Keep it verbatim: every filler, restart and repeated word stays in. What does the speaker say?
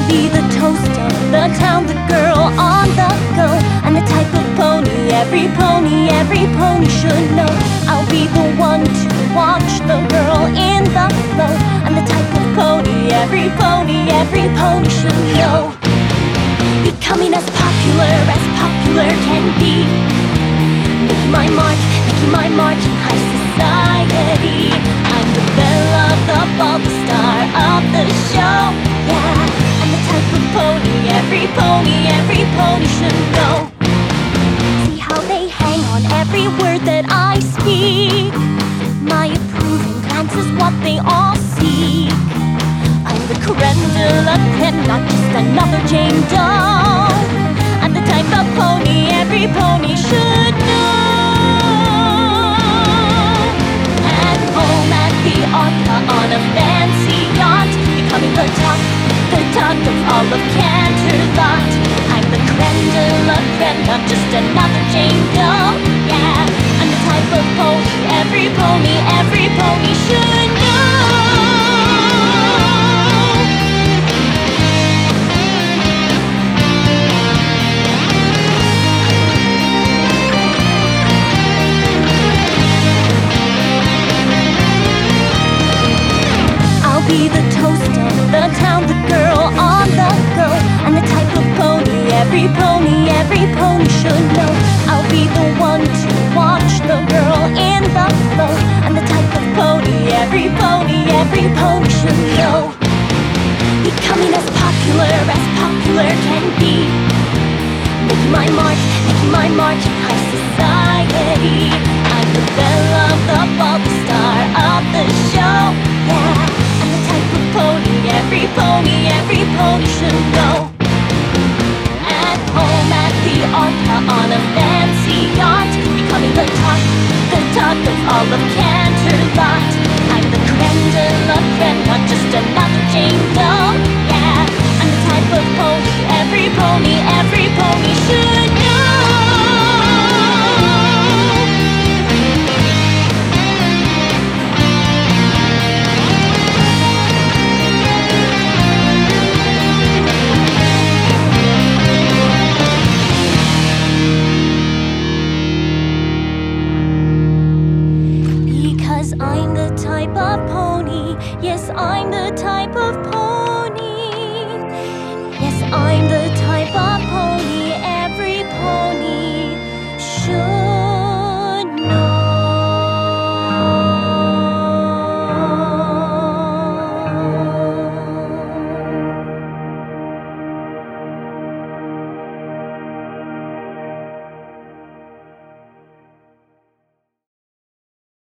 I'll be the toast of the town, the girl on the go, and the type of pony every pony, every pony should know. I'll be the one to watch the girl in the flow, and the type of pony every pony, every pony should know. Becoming as popular as popular can be, making my mark, making my mark in high society. I'm the belle of the ball, the star of the show, yeah. And the type of pony every pony, every pony should know. See how they hang on every word that I speak. My approving glance is what they all seek. I'm the creme de la creme, not just another Jane Doe. I'm the type of pony every pony should know. At home at the opera on a fancy yacht, becoming the talk, the talk of all of Canterlot. I'm the creme de la creme, not just another Jane Doe, yeah. I'm the type of pony every pony, every pony should know. Be the toast of the town, the girl on the go, and the type of pony every pony, every pony should know. I'll be the one to watch the girl in the flow, and the type of pony every pony, every pony should know. Becoming as popular as popular can be, making my mark, making my mark in high society. I'm the belle of the ball, the star of the show, yeah. Pony, every pony, every pony should know. At home at the opera on a fancy yacht, becoming the talk, the talk of all of Canterlot. I'm the creme de la creme, not just another Jane Doe, yeah. I'm the type of pony every pony, every pony should know. I'm the type of pony, yes, I'm the type of pony.